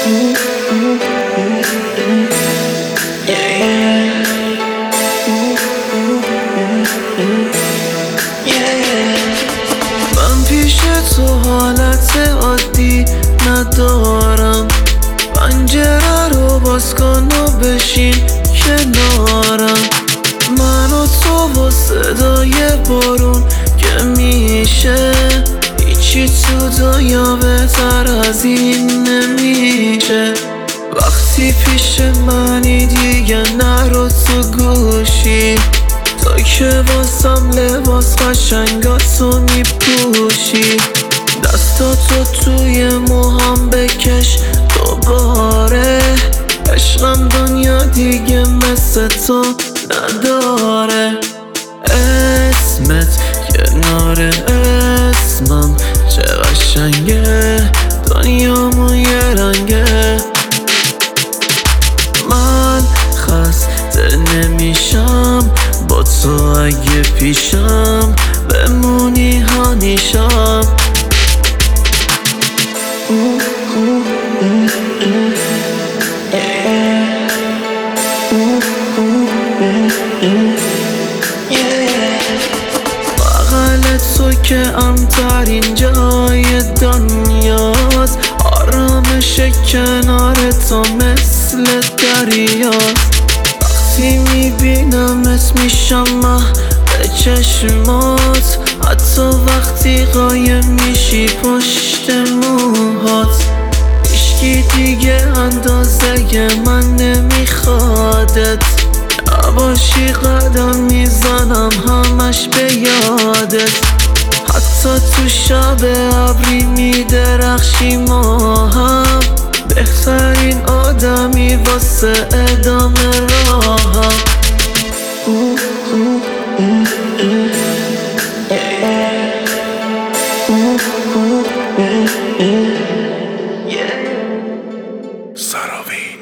من پیش تو حالت عادی ندارم، پنجره رو باز کن و بشین کنارم. من و تو و صدای بارون که میشه، هیچی تو دنیا بهتر از این نمیشه. وقتی پیش منی دیگه نرو تو گوشی، تا که واسم لباس قشنگاتو میپوشی. دستاتو توی موهام بکش دوباره، عشقم دنیا دیگه مثل تو نداره. اسمت کنار اسمم چه قشنگه، دنیامو یه رنگه. من خسته نمیشم با تو اگه پیشم بمونی همیشم. بغل تو که امترین جای دنیاست، آرامش کنار تو مثل دریاست. وقتی میبینمت میشم به چشمات، حتی وقتی قایم میشی پشت موهات. هیچکی دیگه اندازه من نمیخوادت، نباشی قدم میزنم همش به یادت. حتی تو شب ابری میدرخشی ماهم، بهترین آدمی واسه ادامه راهم. سراوی